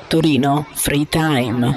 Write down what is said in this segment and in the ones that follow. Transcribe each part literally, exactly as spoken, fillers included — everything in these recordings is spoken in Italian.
Torino Free Time.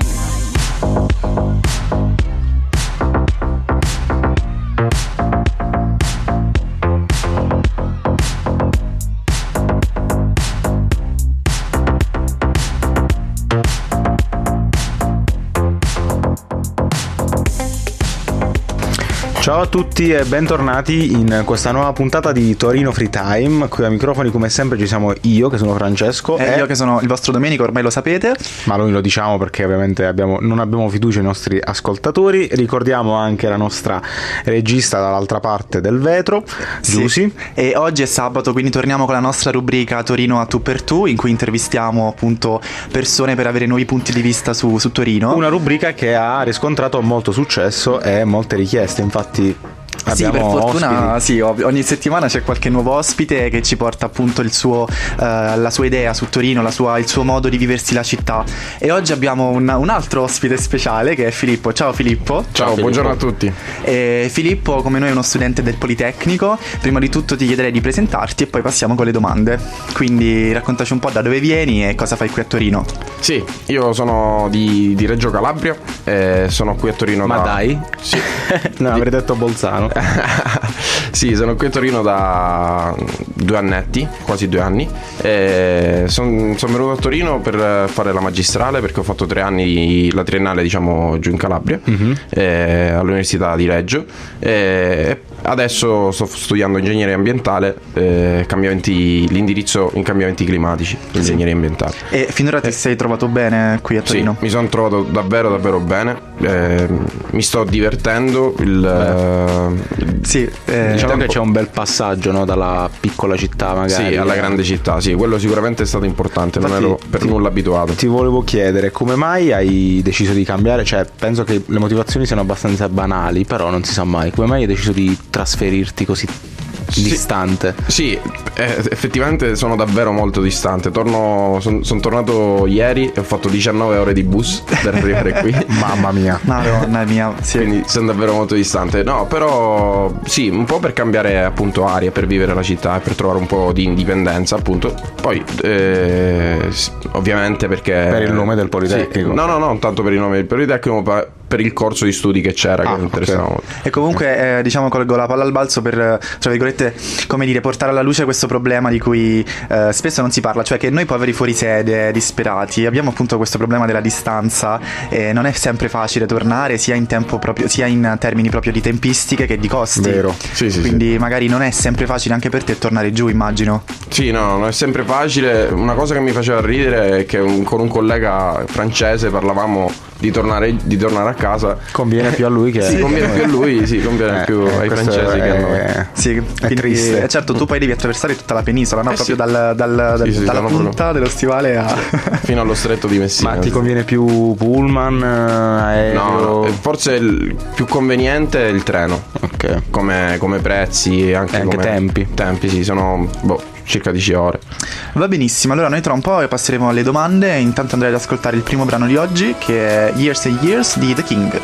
Ciao a tutti e bentornati in questa nuova puntata di Torino Free Time. Qui ai microfoni come sempre ci siamo io che sono Francesco e, e io che sono il vostro Domenico, ormai lo sapete. Ma noi lo diciamo perché ovviamente abbiamo, non abbiamo fiducia nei nostri ascoltatori. Ricordiamo anche la nostra regista dall'altra parte del vetro, Giusy. Sì. E oggi è sabato, quindi torniamo con la nostra rubrica Torino a tu per tu, in cui intervistiamo appunto persone per avere nuovi punti di vista su, su Torino. Una rubrica che ha riscontrato molto successo e molte richieste, infatti. Sì, per fortuna sì, ogni settimana c'è qualche nuovo ospite che ci porta appunto il suo, uh, la sua idea su Torino, la sua, il suo modo di viversi la città. E oggi abbiamo un, un altro ospite speciale che è Filippo. Ciao Filippo. Ciao, Ciao Filippo. Buongiorno a tutti. E Filippo, come noi, è uno studente del Politecnico. Prima di tutto ti chiederei di presentarti e poi passiamo con le domande. Quindi raccontaci un po' da dove vieni e cosa fai qui a Torino. Sì, io sono di, di Reggio Calabria e sono qui a Torino. Ma da... dai? Sì. No, avrei detto Bolzano. Sì, sono qui a Torino da due annetti, quasi due anni. Sono son venuto a Torino per fare la magistrale perché ho fatto tre anni la triennale, diciamo, giù in Calabria, mm-hmm. eh, all'Università di Reggio. E adesso sto studiando ingegneria ambientale, eh, cambiamenti, l'indirizzo in cambiamenti climatici, ingegneria ambientale. E finora ti eh, sei trovato bene qui a Torino? Sì, mi sono trovato davvero davvero bene. Eh, mi sto divertendo. Il, eh, sì, eh, diciamo tempo... che c'è un bel passaggio, no? Dalla piccola città magari sì, alla grande città. Sì, quello sicuramente è stato importante. Infatti, non ero per ti, nulla abituato. Ti volevo chiedere come mai hai deciso di cambiare. Cioè, penso che le motivazioni siano abbastanza banali, però non si sa mai. Come mai hai deciso di trasferirti così distante? Sì, eh, effettivamente sono davvero molto distante. Torno, sono son tornato ieri e ho fatto diciannove ore di bus per arrivare qui. Mamma mia. Madonna mia, sì. Quindi sono davvero molto distante. No, però sì, un po' per cambiare appunto aria, per vivere la città e per trovare un po' di indipendenza, appunto. Poi eh, ovviamente perché per il nome del Politecnico. Sì, no, no, no, non tanto per il nome del Politecnico, ma per il corso di studi che c'era, ah, che mi interessava okay. molto. E comunque eh, diciamo colgo la palla al balzo per, tra virgolette, come dire, portare alla luce questo problema di cui eh, spesso non si parla, cioè che noi poveri fuorisede disperati abbiamo appunto questo problema della distanza e non è sempre facile tornare, sia in tempo proprio, sia in termini proprio di tempistiche che di costi. Vero. Sì, sì, quindi sì. magari non è sempre facile anche per te tornare giù, immagino. Sì, no, non è sempre facile. Una cosa che mi faceva ridere è che un, con un collega francese parlavamo di tornare, di tornare a casa. Conviene più a lui che sì, conviene più a lui, sì, conviene eh, più ai francesi è, che a noi. Sì, è quindi, triste. Eh, certo, tu poi devi attraversare tutta la penisola, no? Eh, proprio sì. dal, dal, dal, sì, sì, dalla punta proprio... dello stivale a... fino allo stretto di Messina. Ma ti conviene più pullman, aereo? No, no, forse il più conveniente è il treno. Ok. Come, come prezzi e anche, e anche come tempi. Tempi, sì, sono boh, circa dieci ore. Va benissimo, allora noi tra un po' passeremo alle domande. Intanto andrei ad ascoltare il primo brano di oggi, che è Years and Years di The King.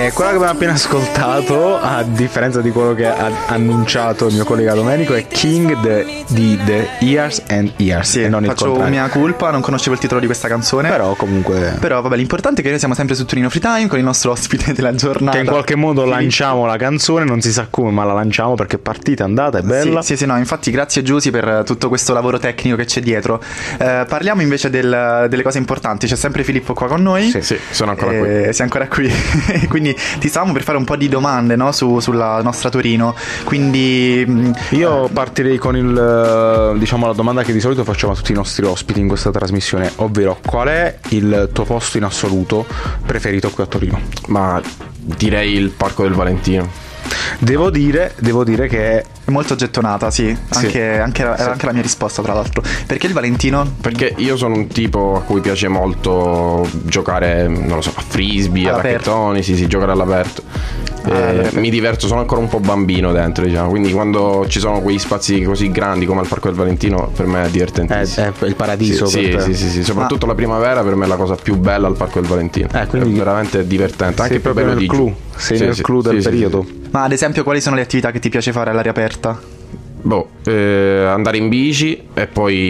E quella che abbiamo appena ascoltato, a differenza di quello che ha annunciato il mio collega Domenico, è King de, di The Years and Years. Sì, e non il faccio contrario. mia colpa, non conoscevo il titolo di questa canzone. Però comunque... Però vabbè, l'importante è che noi siamo sempre su Torino Free Time con il nostro ospite della giornata. Che in qualche modo Sì. lanciamo la canzone, non si sa come, ma la lanciamo perché è partita, è andata, è bella. Sì, sì, sì, no, infatti grazie Giusy per tutto questo lavoro tecnico che c'è dietro. Eh, parliamo invece del- delle cose importanti. C'è sempre Filippo qua con noi. Sì. Sì, sono ancora Eh, qui. sei ancora qui. Quindi ti stavamo per fare un po' di domande, no, su- sulla nostra Torino. Quindi mh, Io partirei con il, diciamo, la domanda che di solito facciamo a tutti i nostri ospiti in questa trasmissione, ovvero qual è il tuo posto in assoluto preferito qui a Torino? Ma direi il Parco del Valentino. Devo dire, devo dire che è molto gettonata, sì. Sì. Anche, anche la, Sì. era anche la mia risposta, tra l'altro. Perché il Valentino? Perché io sono un tipo a cui piace molto giocare, non lo so, a frisbee, a All'aperto. racchettoni, sì, sì, giocare all'aperto. Ah, Eh, all'aperto. mi diverto, sono ancora un po' bambino dentro, diciamo. Quindi quando ci sono quei spazi così grandi come al Parco del Valentino, per me è è, divertentissimo. è il paradiso Sì, per sì, te. sì, sì, sì, soprattutto la primavera per me è la cosa più bella al Parco del Valentino. Eh, quindi è veramente divertente, anche sei più proprio bello nel di giù. clou, sei Sì, nel sì, clou del sì, sì, periodo. sì. Ma ad esempio, quali sono le attività che ti piace fare all'aria aperta? Boh, eh, andare in bici e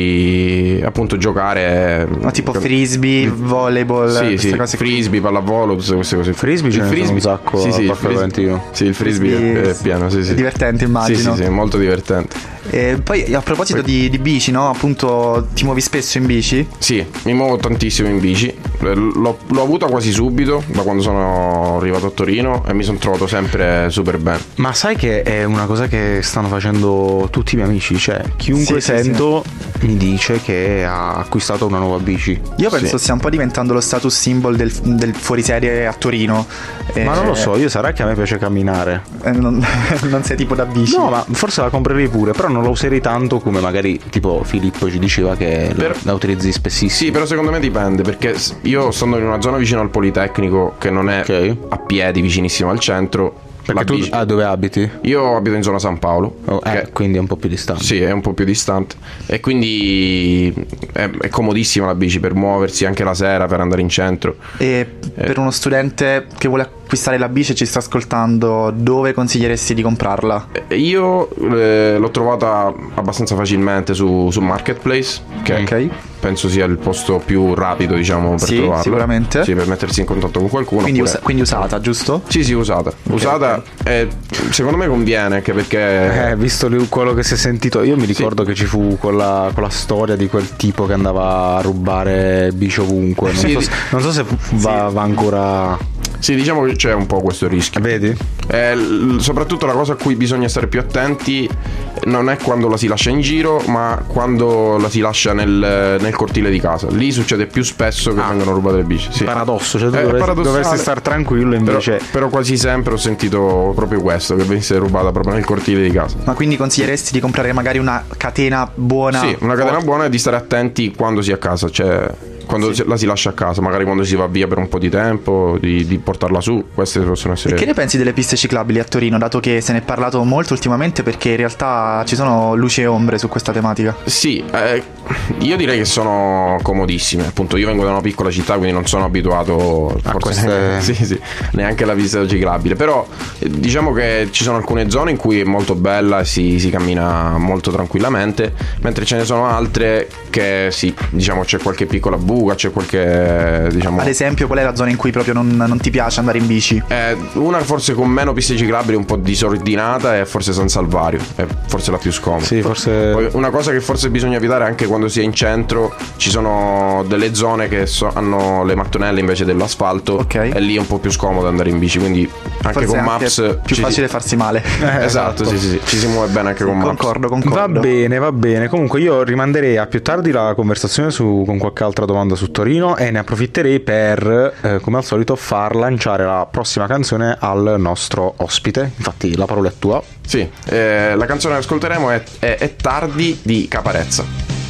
poi appunto giocare. Ma tipo frisbee, volleyball, Sì, queste sì, cose qui. frisbee, pallavolo, tutte queste cose. Frisbee ce ne sono un sacco sì, al sì, il Parco del frisbee- Valentino. Sì, il frisbee, Frisbee è, è pieno, sì, sì. è divertente, Sì, immagino. sì, sì, molto divertente. E poi a proposito di, di bici, no? Appunto, ti muovi spesso in bici? Sì, mi muovo tantissimo in bici. Eh, L'ho, l'ho avuta quasi subito da quando sono arrivato a Torino e mi sono trovato sempre super bene. Ma sai che è una cosa che stanno facendo tutti i miei amici? Cioè, chiunque Sì, sì, sento mi dice che ha acquistato una nuova bici. Io penso Sì. stia un po' diventando lo status symbol del, del fuoriserie a Torino. Eh, Ma non lo so, io sarà che a me piace camminare. eh, non, non sei tipo da bici. No, ma forse la comprerei pure, però non la userei tanto come magari tipo Filippo ci diceva che la- Per- la utilizzi spessissimo. Sì, però secondo me dipende, perché s- io stando in una zona vicino al Politecnico, che non è Ok. a piedi vicinissimo al centro, Perché la tu bici- ah, dove abiti? Io abito in zona San Paolo. Oh, eh, che- quindi è un po' più distante. Sì, è un po' più distante e quindi è, è comodissima la bici per muoversi anche la sera, per andare in centro. E per uno studente che vuole acquistare la bici e ci sta ascoltando, dove consiglieresti di comprarla? E Io eh, l'ho trovata abbastanza facilmente su, su Marketplace, che Ok. penso sia il posto più rapido, diciamo, per Sì, trovarla. sicuramente. Sì, per mettersi in contatto con qualcuno. Quindi, oppure- usa- quindi usata, giusto? Sì, sì, usata. Usata e secondo me conviene anche perché Eh, visto lui- quello che si è sentito, io mi ricordo che ci fu quella, quella storia di quel tipo che andava a rubare bici ovunque. Non, Sì, so, di- se, non so se va, va ancora. sì, diciamo che c'è un po' questo rischio. Vedi? Eh, l- soprattutto la cosa a cui bisogna stare più attenti non è quando la si lascia in giro, ma quando la si lascia nel, nel cortile di casa. Lì succede più spesso che Ah. vengono rubate le bici. Sì. Paradosso, cioè tu Eh, è dovresti, paradossale. dovresti star tranquillo Però, invece. però quasi sempre ho sentito proprio questo, che venisse rubata proprio nel cortile di casa. Ma quindi consiglieresti di comprare magari una catena buona? Sì, una catena buona è di stare attenti quando si è a casa, cioè quando Sì. la si lascia a casa, magari quando si va via per un po' di tempo, di, di portarla su, queste possono essere... E che ne pensi delle piste ciclabili a Torino, dato che se ne è parlato molto ultimamente, perché in realtà ci sono luci e ombre su questa tematica? Sì, eh, io direi che sono comodissime. Appunto, io vengo da una piccola città, quindi non sono abituato A forse queste- neanche, sì, sì, neanche alla pista ciclabile. Però eh, diciamo che ci sono alcune zone in cui è molto bella e si, si cammina molto tranquillamente, mentre ce ne sono altre che sì, diciamo c'è qualche piccola buca, c'è qualche diciamo Ad esempio, qual è la zona in cui proprio non, non ti piace andare in bici? eh, una forse con meno piste ciclabili, un po' disordinata, è forse San Salvario, è forse la più scomoda. Sì, forse. Poi una cosa che forse bisogna evitare anche quando si è in centro, ci sono delle zone che so- hanno le mattonelle invece dell'asfalto, Ok. e lì è un po' più scomodo andare in bici, quindi anche Forse con è anche Maps più ci facile si- farsi male. Eh, esatto, sì, sì, sì, ci si muove bene anche con Maps. Concordo, concordo. Va bene, va bene. Comunque io rimanderei a più tardi la conversazione su, con qualche altra domanda su Torino e ne approfitterei per, eh, come al solito, far lanciare la prossima canzone al nostro ospite. Infatti la parola è tua. Sì, eh, la canzone che ascolteremo è, è, è Tardi di Caparezza.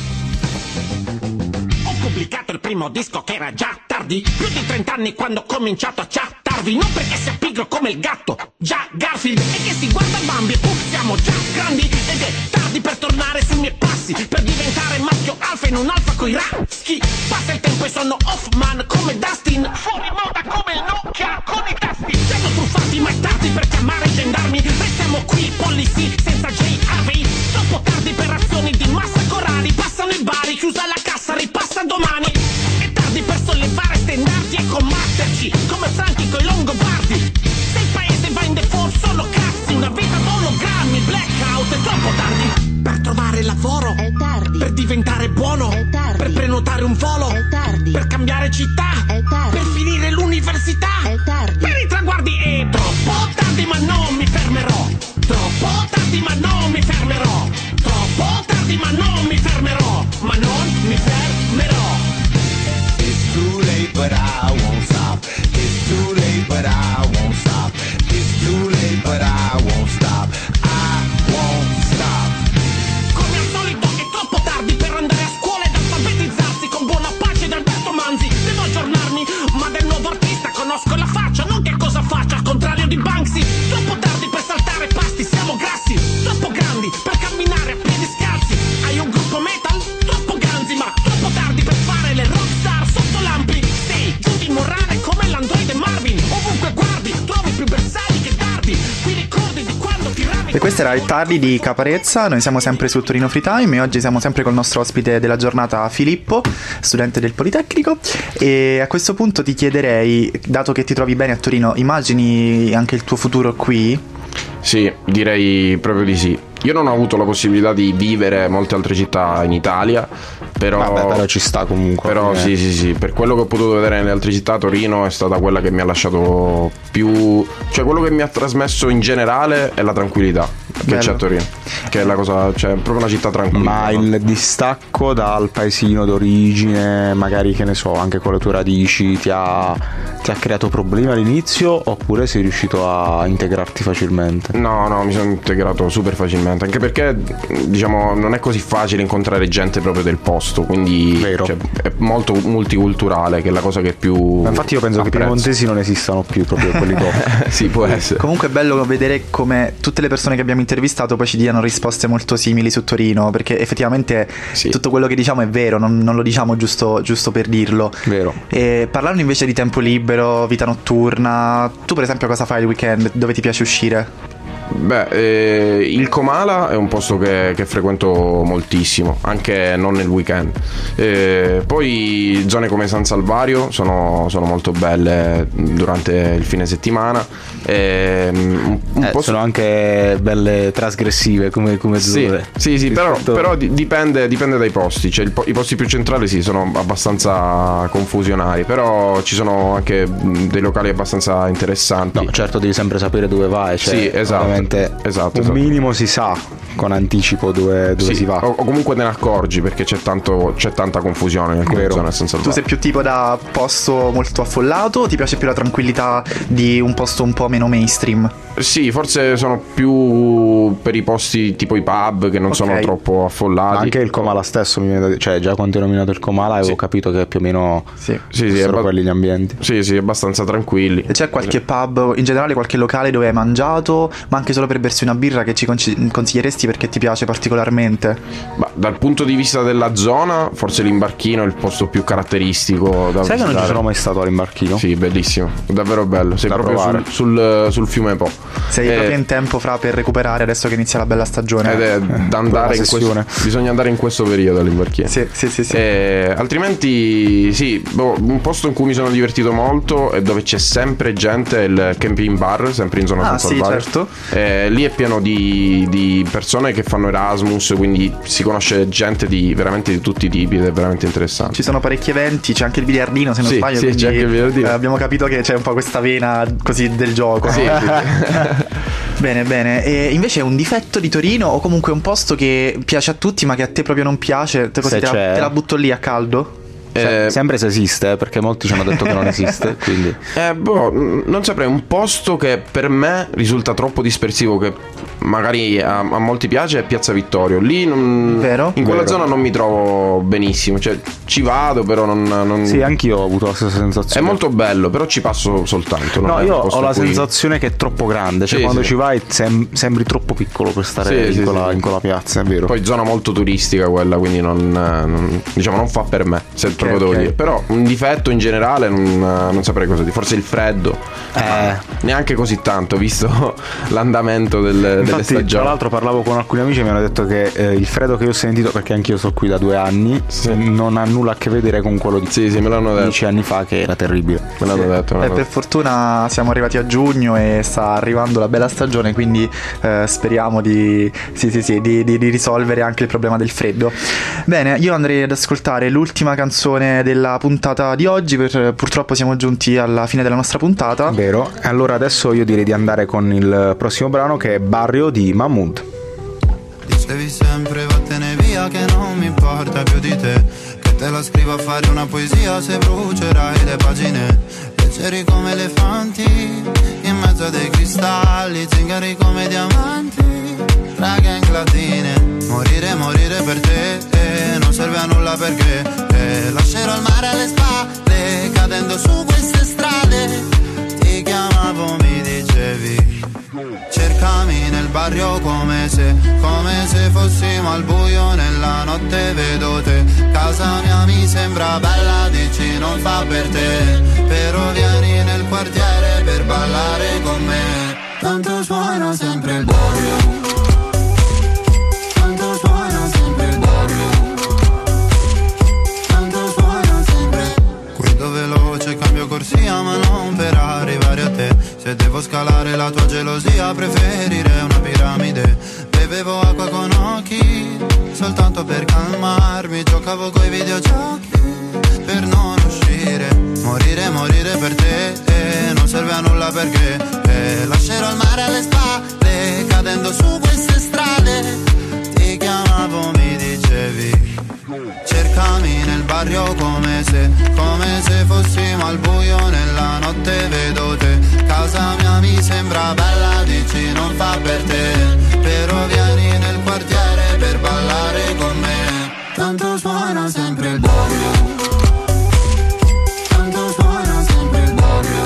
Ho pubblicato il primo disco che era già tardi, più di trent'anni quando ho cominciato a chattarvi, non perché sia pigro come il gatto, già Garfield, e che si guarda Bambi, uff, siamo già grandi, ed è tardi per tornare sui miei passi, per diventare maschio alfa in un alfa coi raschi. Passa il tempo e sono off man come Dustin, fuori moda come il Nokia con i tasti. Tengo tardi, ma è tardi per chiamare i gendarmi. Restiamo qui, policy, senza J Harvey. Troppo tardi per azioni di massa corali. Passano i bari, chiusa la cassa, ripassa domani. È tardi per sollevare stendardi e combatterci come Franchi coi Longobardi. Se il paese va in default solo cazzi, una vita d'ologrammi, blackout, è troppo tardi. Per trovare lavoro, È tardi. per diventare buono, È tardi. per prenotare un volo, È tardi. per cambiare città, È tardi. per finire l'università, È tardi. per i traguardi è troppo tardi, ma non mi fermerò. Troppo tardi, ma non mi fermerò. Troppo tardi, ma non mi fermerò. Ma non mi fermerò. It's too late, but I won't stop. It's too late, but I won't stop. It's too late, but I won't stop. I won't stop. Come al solito è troppo tardi per andare a scuola ed alfabetizzarsi con buona pace da Alberto Manzi. Devo aggiornarmi, ma del nuovo artista conosco la faccia, non che cosa faccia, al contrario di Banksy. Troppo tardi per saltare pasti, siamo grassi. Troppo grandi per camminare a piedi scalzi. Hai un gruppo metal? Troppo ganzi, ma troppo tardi per fare le rockstar sotto lampi. Sei giù di morale come l'androide Marvin. Ovunque guardi, trovi più bersagli che dardi. Qui ricordi di quando tiravi. E questo era il tardi di Caparezza. Noi siamo sempre su Torino Free Time e oggi siamo sempre col nostro ospite della giornata, Filippo, studente del Politecnico. E a questo punto ti chiederei, dato che ti trovi bene a Torino, immagini anche il tuo futuro qui? Sì, direi proprio di sì. Io non ho avuto la possibilità di vivere molte altre città in Italia, però... Vabbè, però ci sta comunque. Però eh. sì, sì, sì, per quello che ho potuto vedere nelle altre città, Torino è stata quella che mi ha lasciato più... Cioè quello che mi ha trasmesso in generale è la tranquillità che Bello. c'è a Torino, che è la cosa, cioè è proprio una città tranquilla. Ma no? il distacco dal paesino d'origine, magari che ne so, anche con le tue radici, ti ha, ti ha creato problemi all'inizio oppure sei riuscito a integrarti facilmente? No, no, mi sono integrato super facilmente, anche perché diciamo non è così facile incontrare gente proprio del posto, quindi Vero. cioè, è molto multiculturale, che è la cosa che più... Ma infatti io penso che i apprezzo. piemontesi non esistano più proprio quelli top. Sì, può essere. Comunque è bello vedere come tutte le persone che abbiamo intervistato poi ci diano risposte molto simili su Torino, perché effettivamente Sì. tutto quello che diciamo è vero, non, non lo diciamo giusto, giusto per dirlo. Vero. E parlando invece di tempo libero, vita notturna, tu per esempio cosa fai il weekend? Dove ti piace uscire? Beh, eh, il Comala è un posto che, che frequento moltissimo, anche non nel weekend. Eh, poi zone come San Salvario sono, sono molto belle durante il fine settimana. Eh, un, un Eh, posto... sono anche belle trasgressive come, come Sì, zone. sì, sì, però, Rispetto- però di- dipende, dipende dai posti. Cioè, il po- i posti più centrali sì, sono abbastanza confusionari, però ci sono anche mh, dei locali abbastanza interessanti. No, certo devi sempre sapere dove vai, cioè, Sì, esatto, ovviamente esatto, un esatto. minimo si sa con anticipo dove, dove Sì, si va. O, o comunque te ne accorgi perché c'è, tanto, c'è tanta confusione in alcune Vero. zone a San Tu Salvario. sei più tipo da posto molto affollato o ti piace più la tranquillità di un posto un po' meno mainstream? Sì, forse sono più per i posti tipo i pub che non Ok. sono troppo affollati. Ma anche il Comala stesso mi viene da dire- cioè già quando hai nominato il Comala avevo Sì. capito che più o meno Sì. Sì, sì, è sono abba- quelli gli ambienti. sì, sì, abbastanza tranquilli. E c'è qualche pub, in generale qualche locale dove hai mangiato, ma anche solo per bersi una birra che ci conci- consiglieresti perché ti piace particolarmente? Ma dal punto di vista della zona, forse l'Imbarchino è il posto più caratteristico da Sai che non ci visitare. sono mai stato all'Imbarchino? Sì, bellissimo, davvero bello. Sei Da proprio provare. sul, sul, sul fiume Po. Sei Eh, proprio in tempo fra per recuperare adesso che inizia la bella stagione. Ed è da andare in sessione. questo, bisogna andare in questo periodo all'Imbarchino. Sì, sì, sì, sì. Eh, altrimenti, sì, boh, un posto in cui mi sono divertito molto e dove c'è sempre gente è il Camping Bar, sempre in zona Ah, San sì, Salvario. certo. Eh, lì è pieno di, di persone che fanno Erasmus, quindi si conosce gente di veramente di tutti i tipi ed è veramente interessante. Ci sono parecchi eventi, c'è anche il biliardino se non Sì, sbaglio, sì, quindi c'è anche il biliardino. eh, abbiamo capito che c'è un po' questa vena così del gioco. Sì, no? sì. Bene, bene. E invece un difetto di Torino o comunque un posto che piace a tutti ma che a te proprio non piace, te, così Se te, la, c'è. te la butto lì a caldo? Se- Eh, sempre se esiste, eh, perché molti ci hanno detto che non esiste, quindi Eh, boh, mh, non saprei, un posto che per me risulta troppo dispersivo, che magari a, a molti piace, è Piazza Vittorio. Lì non, Vero? in quella Vero. zona non mi trovo benissimo, cioè ci vado però non... non- sì, anch'io ho avuto la stessa È sensazione. molto bello, però ci passo soltanto. non No, è io un posto ho la in cui- sensazione che è troppo grande, cioè Sì, quando sì. ci vai sem- sembri troppo piccolo per stare Sì, in, sì, quella, sì. in quella piazza, è vero. Poi zona molto turistica quella, quindi non, non- diciamo non fa per me. Se proprio devo ok. dire. Però un difetto in generale non, non saprei cosa dire. Forse il freddo. Eh. Neanche così tanto, visto l'andamento del, delle Infatti, stagioni. tra l'altro parlavo con alcuni amici e mi hanno detto che eh, il freddo che io ho sentito, perché anch'io sto qui da due anni, non ha nulla a che vedere con quello di Sì, sì, me l'hanno detto. dieci anni fa, che era terribile. Me l'hanno detto. me E l'hanno per detto. fortuna siamo arrivati a giugno e sta arrivando la bella stagione, quindi eh, speriamo di, sì, sì, sì, di, di- di risolvere anche il problema del freddo. Bene, io andrei ad ascoltare l'ultima canzone della puntata di oggi, per, purtroppo siamo giunti alla fine della nostra puntata. Vero? Allora adesso io direi di andare con il prossimo brano, che è Barrio di Mahmood. Dicevi sempre vattene via che non mi importa più di te, che te la scrivo a fare una poesia se brucerai le pagine. Leggeri come elefanti in mezzo a dei cristalli, zingari come diamanti tra gang latine. Morire, morire per te eh, non serve a nulla perché eh, lascerò il mare alle spalle cadendo su queste strade. Ti chiamavo, mi dicevi cercami nel barrio come se, come se fossimo al buio nella notte, vedo te. Casa mia mi sembra bella, dici non fa per te, però vieni nel quartiere per ballare con me. Tanto suona sempre il barrio, tanto suona sempre il barrio, tanto suona sempre. Guido veloce, cambio corsia ma non per arrivare a te. Se devo scalare la tua gelosia preferirei una piramide. Bevevo acqua con occhi soltanto per calmarmi, giocavo coi videogiochi per non uscire. Morire, morire per te eh, non serve a nulla perché eh, lascerò il mare alle spalle cadendo su queste strade. Ti chiamavo, mi dicevi cercami nel barrio come se, come se fossimo al buio nella notte, vedo te. Casa mia mi sembra bella, dici non fa per te, però vieni nel quartiere per ballare con me. Tanto suona sempre il barrio, tanto suona sempre il barrio,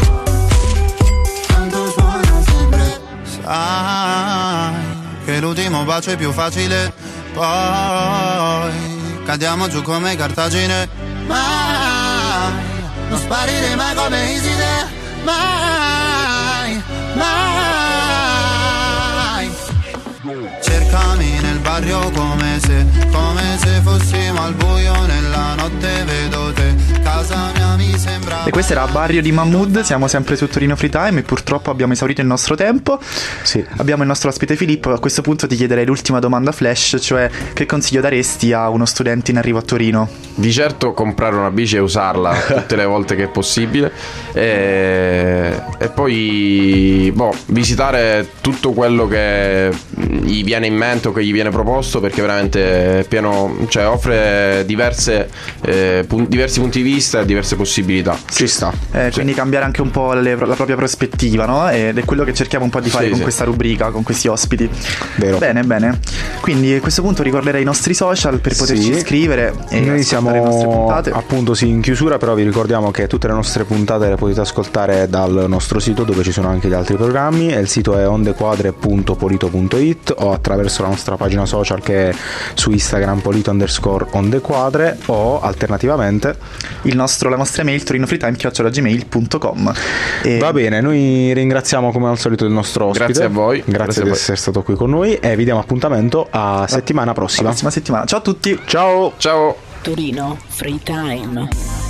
tanto suona sempre. Sai che l'ultimo bacio è più facile, poi cadiamo giù come Cartagine. Mai, non sparire mai come Iside. Mai, mai. Cercami nel barrio come se, come se fossimo al buio nella notte, vedo te. Casa mia mi sembra. E questo era Barrio di Mahmood, siamo sempre su Torino Free Time e purtroppo abbiamo esaurito il nostro tempo. Sì. Abbiamo il nostro ospite Filippo. A questo punto ti chiederei l'ultima domanda flash, cioè che consiglio daresti a uno studente in arrivo a Torino? Di certo comprare una bici e usarla tutte le volte che è possibile e, e poi boh, visitare tutto quello che gli viene in mente o che gli viene proposto, perché veramente è pieno, cioè offre diverse, eh, pun- diversi punti di vista e diverse possibilità. Ci sta. Eh, quindi cambiare anche un po' le- la propria prospettiva, no? Ed è quello che cerchiamo un po' di fare Sì, con sì. questa rubrica, con questi ospiti. Vero. Bene, bene. Quindi a questo punto ricorderei i nostri social per poterci Sì. iscrivere e Noi ascoltare le nostre siamo puntate. appunto sì in chiusura, però vi ricordiamo che tutte le nostre puntate le potete ascoltare dal nostro sito, dove ci sono anche gli altri programmi, e il sito è ondequadre punto polito punto it, o attraverso la nostra pagina social che è su Instagram polito underscore ondequadre, o alternativamente Il nostro, la nostra email torinofreetime chiocciola gmail punto com. E va bene. Noi ringraziamo come al solito il nostro ospite. Grazie a voi. Grazie, Grazie a di voi. essere stato qui con noi e vi diamo appuntamento a settimana la prossima. prossima settimana. Ciao a tutti. Ciao. Ciao. Torino Free Time.